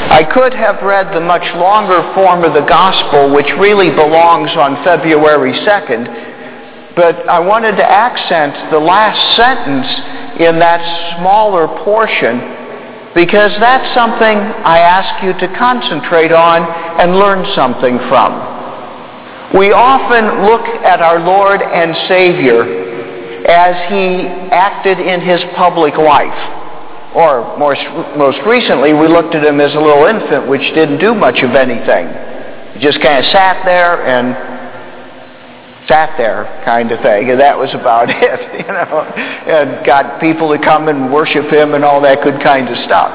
I could have read the much longer form of the Gospel, which really belongs on February 2nd, but I wanted to accent the last sentence in that smaller portion, because that's something I ask you to concentrate on and learn something from. We often look at our Lord and Savior as He acted in His public life. Or most recently, we looked at Him as a little infant which didn't do much of anything. He just kind of sat there kind of thing, and that was about it, and got people to come and worship Him and all that good kind of stuff.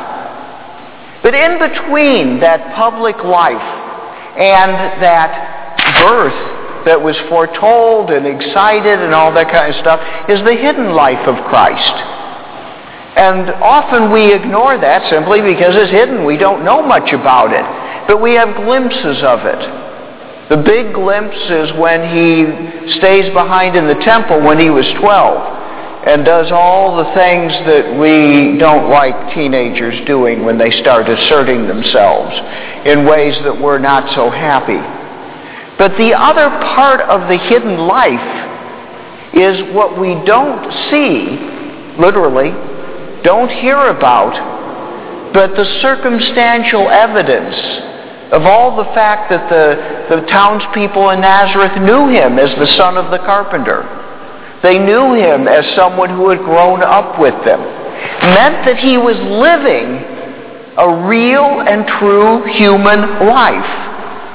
But in between that public life and that birth that was foretold and excited and all that kind of stuff is the hidden life of Christ. And often we ignore that simply because it's hidden. We don't know much about it, but we have glimpses of it. The big glimpse is when He stays behind in the temple when He was 12 and does all the things that we don't like teenagers doing when they start asserting themselves in ways that we're not so happy. But the other part of the hidden life is what we don't see, literally, don't hear about, but the circumstantial evidence of all the fact that the townspeople in Nazareth knew Him as the son of the carpenter. They knew Him as someone who had grown up with them. Meant that He was living a real and true human life.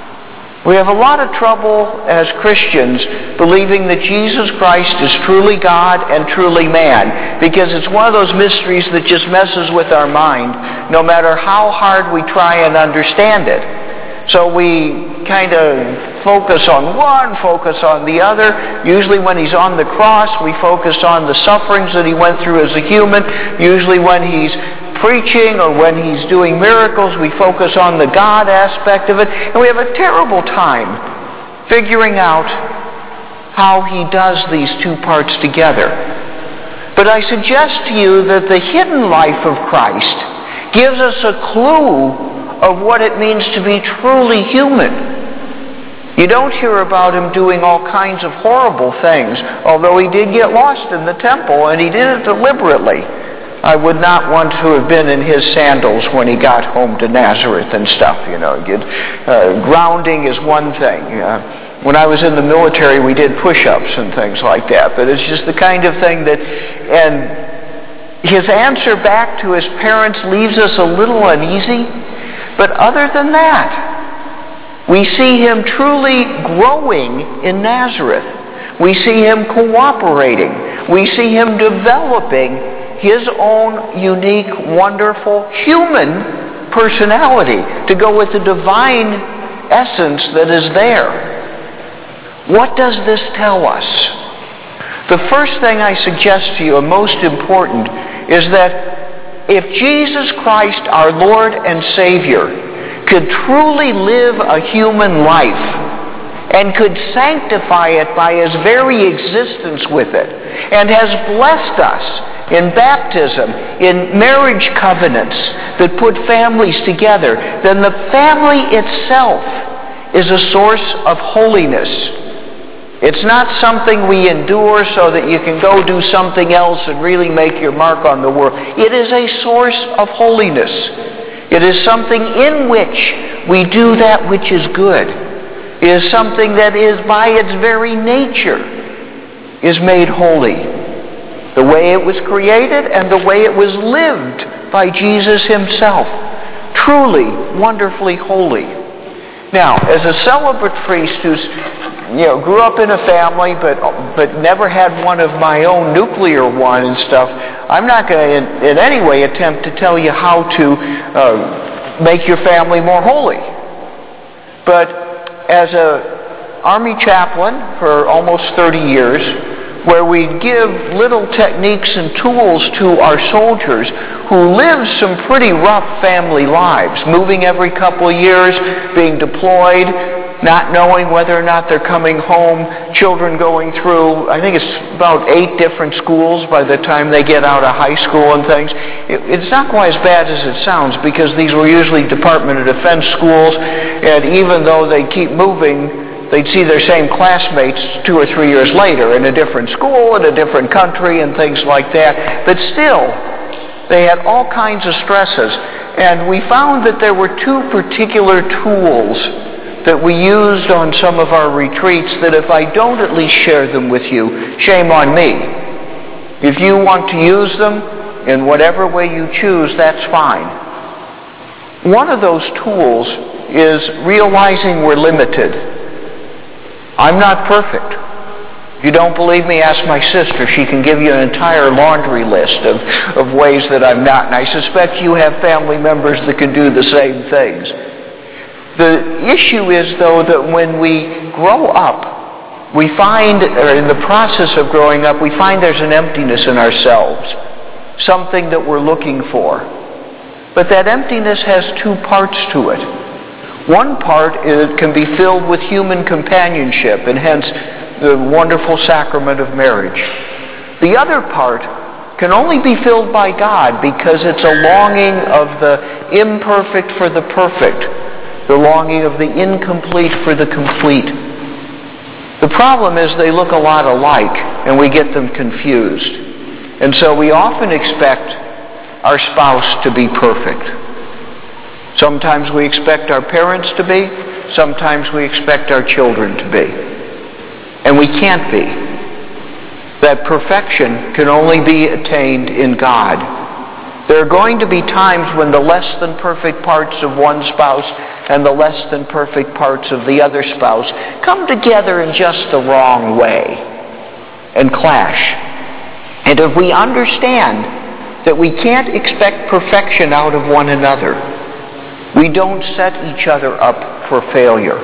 We have a lot of trouble as Christians believing that Jesus Christ is truly God and truly man, because it's one of those mysteries that just messes with our mind no matter how hard we try and understand it. So we kind of focus on one, focus on the other. Usually when He's on the cross, we focus on the sufferings that He went through as a human. Usually when He's preaching or when He's doing miracles, we focus on the God aspect of it. And we have a terrible time figuring out how He does these two parts together. But I suggest to you that the hidden life of Christ gives us a clue of what it means to be truly human. You don't hear about Him doing all kinds of horrible things, although He did get lost in the temple, and He did it deliberately. I would not want to have been in His sandals when He got home to Nazareth and stuff, grounding is one thing. When I was in the military, we did push-ups and things like that, but it's just the kind of thing that... And His answer back to His parents leaves us a little uneasy. But other than that, we see Him truly growing in Nazareth. We see Him cooperating. We see Him developing His own unique, wonderful human personality to go with the divine essence that is there. What does this tell us? The first thing I suggest to you, and most important, is that if Jesus Christ, our Lord and Savior, could truly live a human life and could sanctify it by His very existence with it, and has blessed us in baptism, in marriage covenants that put families together, then the family itself is a source of holiness. It's not something we endure so that you can go do something else and really make your mark on the world. It is a source of holiness. It is something in which we do that which is good. It is something that is by its very nature is made holy. The way it was created and the way it was lived by Jesus Himself. Truly, wonderfully holy. Now, as a celibate priest who's grew up in a family but never had one of my own nuclear one and stuff, I'm not going to in any way attempt to tell you how to make your family more holy. But as a Army chaplain for almost 30 years, where we give little techniques and tools to our soldiers who live some pretty rough family lives, moving every couple of years, being deployed, not knowing whether or not they're coming home, children going through, I think it's about 8 different schools by the time they get out of high school and things. It's not quite as bad as it sounds, because these were usually Department of Defense schools, and even though they keep moving, they'd see their same classmates 2 or 3 years later in a different school, in a different country, and things like that. But still, they had all kinds of stresses. And we found that there were 2 particular tools that we used on some of our retreats that if I don't at least share them with you, shame on me. If you want to use them in whatever way you choose, that's fine. One of those tools is realizing we're limited. I'm not perfect. If you don't believe me, ask my sister. She can give you an entire laundry list of ways that I'm not. And I suspect you have family members that can do the same things. The issue is, though, that when we grow up, we find, or in the process of growing up, we find there's an emptiness in ourselves, something that we're looking for. But that emptiness has 2 parts to it. One part can be filled with human companionship, and hence the wonderful sacrament of marriage. The other part can only be filled by God, because it's a longing of the imperfect for the perfect, the longing of the incomplete for the complete. The problem is they look a lot alike, and we get them confused. And so we often expect our spouse to be perfect. Sometimes we expect our parents to be. Sometimes we expect our children to be. And we can't be. That perfection can only be attained in God. There are going to be times when the less than perfect parts of one spouse and the less than perfect parts of the other spouse come together in just the wrong way and clash. And if we understand that we can't expect perfection out of one another, we don't set each other up for failure.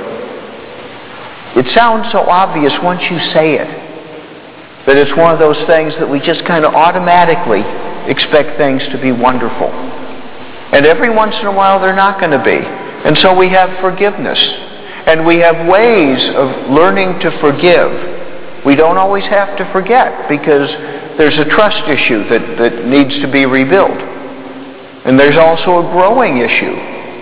It sounds so obvious once you say it, but it's one of those things that we just kind of automatically expect things to be wonderful. And every once in a while they're not going to be. And so we have forgiveness. And we have ways of learning to forgive. We don't always have to forget, because there's a trust issue that needs to be rebuilt. And there's also a growing issue.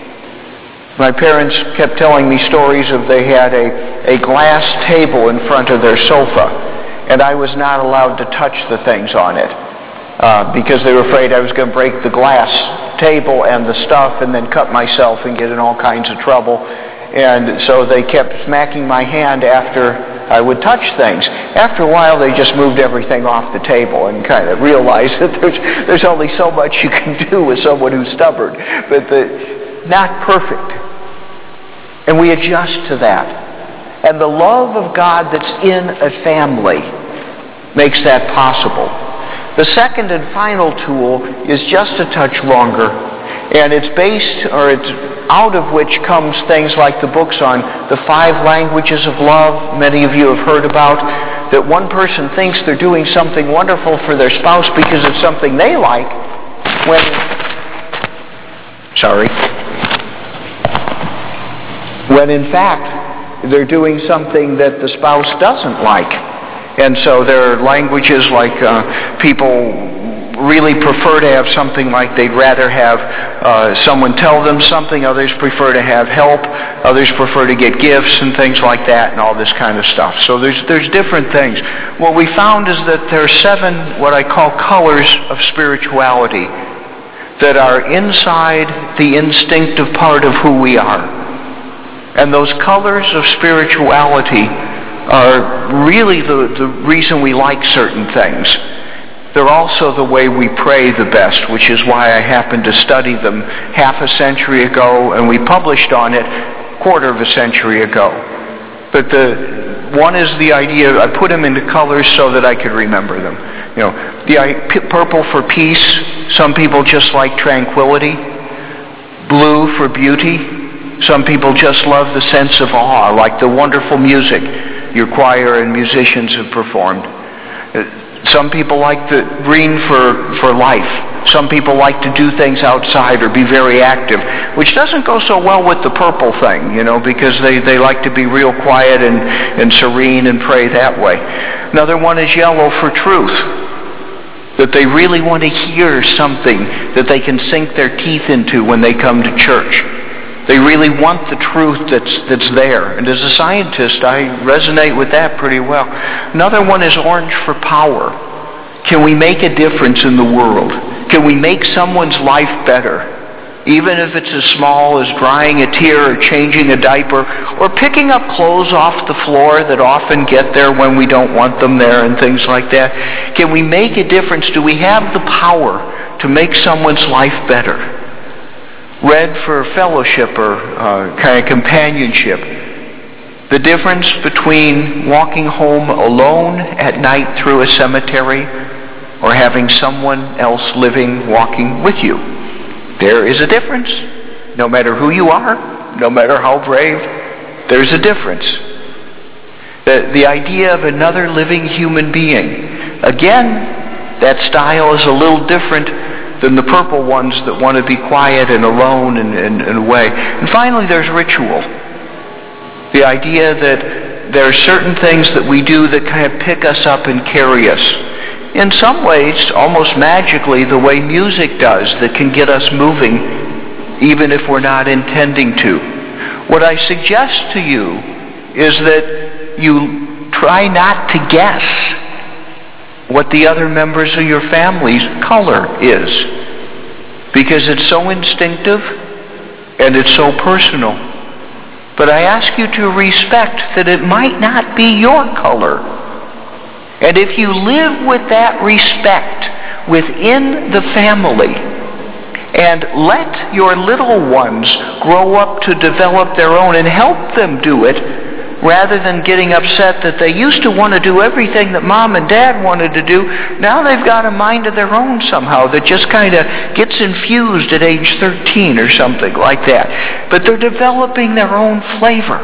My parents kept telling me stories of they had a glass table in front of their sofa, and I was not allowed to touch the things on it because they were afraid I was going to break the glass table and the stuff and then cut myself and get in all kinds of trouble. And so they kept smacking my hand after I would touch things. After a while, they just moved everything off the table and kind of realized that there's only so much you can do with someone who's stubborn, but not perfect. And we adjust to that. And the love of God that's in a family makes that possible. The second and final tool is just a touch longer, and it's out of which comes things like the books on the 5 languages of love many of you have heard about, that one person thinks they're doing something wonderful for their spouse because it's something they like, when in fact they're doing something that the spouse doesn't like. And so there are languages like people really prefer to have something like they'd rather have someone tell them something. Others prefer to have help. Others prefer to get gifts and things like that and all this kind of stuff. So there's different things. What we found is that there are 7 what I call colors of spirituality that are inside the instinctive part of who we are. And those colors of spirituality are really the reason we like certain things. They're also the way we pray the best, which is why I happened to study them half a century ago, and we published on it quarter of a century ago. But one is the idea, I put them into colors so that I could remember them. The purple for peace. Some people just like tranquility. Blue for beauty. Some people just love the sense of awe, like the wonderful music your choir and musicians have performed. Some people like the green for life. Some people like to do things outside or be very active, which doesn't go so well with the purple thing, because they like to be real quiet and serene and pray that way. Another one is yellow for truth, that they really want to hear something that they can sink their teeth into when they come to church. They really want the truth that's there. And as a scientist, I resonate with that pretty well. Another one is orange for power. Can we make a difference in the world? Can we make someone's life better? Even if it's as small as drying a tear or changing a diaper or picking up clothes off the floor that often get there when we don't want them there and things like that. Can we make a difference? Do we have the power to make someone's life better? Red for fellowship or kind of companionship. The difference between walking home alone at night through a cemetery or having someone else walking with you. There is a difference. No matter who you are, no matter how brave, there's a difference. The idea of another living human being. Again, that style is a little different than the purple ones that want to be quiet and alone and away. And finally, there's ritual. The idea that there are certain things that we do that kind of pick us up and carry us. In some ways, almost magically, the way music does, that can get us moving even if we're not intending to. What I suggest to you is that you try not to guess what the other members of your family's color is, because it's so instinctive and it's so personal. But I ask you to respect that it might not be your color. And if you live with that respect within the family and let your little ones grow up to develop their own and help them do it, rather than getting upset that they used to want to do everything that mom and dad wanted to do, now they've got a mind of their own somehow that just kind of gets infused at age 13 or something like that. But they're developing their own flavor.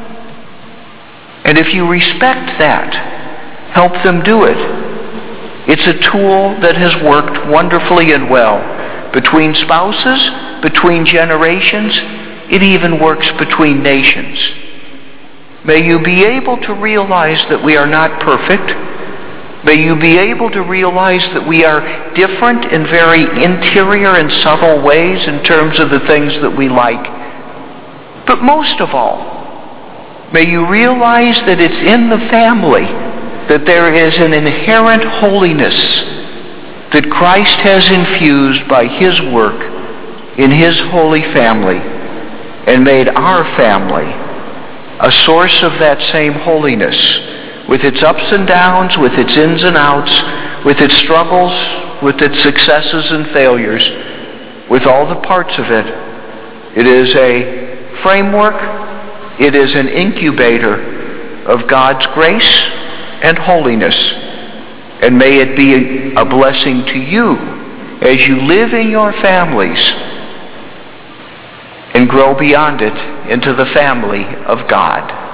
And if you respect that, help them do it. It's a tool that has worked wonderfully and well between spouses, between generations. It even works between nations. May you be able to realize that we are not perfect. May you be able to realize that we are different in very interior and subtle ways in terms of the things that we like. But most of all, may you realize that it's in the family that there is an inherent holiness that Christ has infused by His work in His holy family and made our family a source of that same holiness, with its ups and downs, with its ins and outs, with its struggles, with its successes and failures, with all the parts of it. It is a framework, it is an incubator of God's grace and holiness. And may it be a blessing to you as you live in your families and grow beyond it into the family of God.